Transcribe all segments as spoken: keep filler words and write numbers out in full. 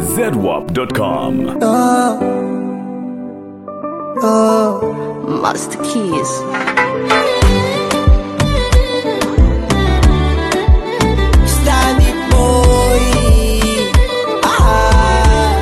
zedwap dot com. Oh, oh, Master Keys. Stabby boy. Ah,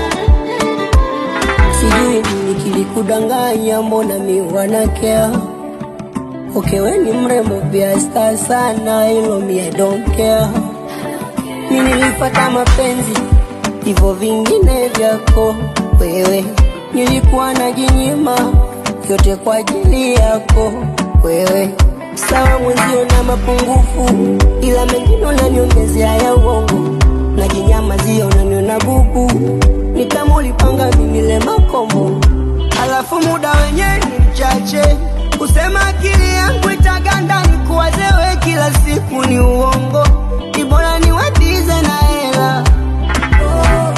sijui nini kilikudanganya, mbona mi wanakea. Okay, we ni mrembo pia star sana, hilo mi I don't care. Mimi nilipata mapenzi hivyo vingine vyako wewe, nilikuwa najinyima yote kwa ajili yako wewe. Sawa mwenzio na mapungufu, ila mengine unaniongezea ya uongo. Najinyamazia unaniona bubu, ni kama ulipanga mimi le makombo. Alafu muda wenyewe ni mchache, kusema akili yangu itaganda nikuwazewe kila siku ni uongo. Ibora ni wadize na hela. Oh,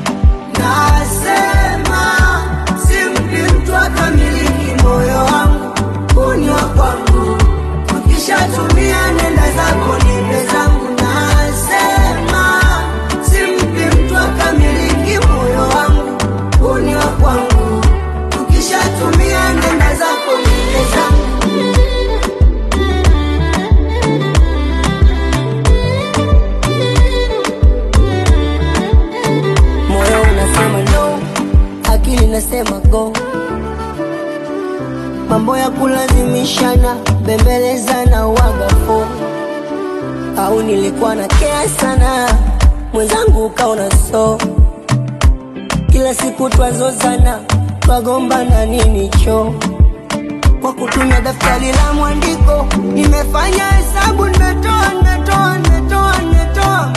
nasema simpi mtu akamiliki moyo wangu, huni wa kwangu. Ukishatumia nenda zako nipe zangu. Nasema simpi mtu akamiliki moyo wangu, huni wa kwangu. Ukishatumia nenda zako nipe zangu. Moyo unasema no, akili nasema go. Mambo ya kulazimishana, bembelezana wagafo. Au nilikuwa na care sana, mwenzangu ukaona so. Kila siku twazozana, twagombana nini cho. Kwa kutumia daftari la mwandiko, nimefanya hesabu, nimetoa, nimetoa, nimetoa, nimetoa.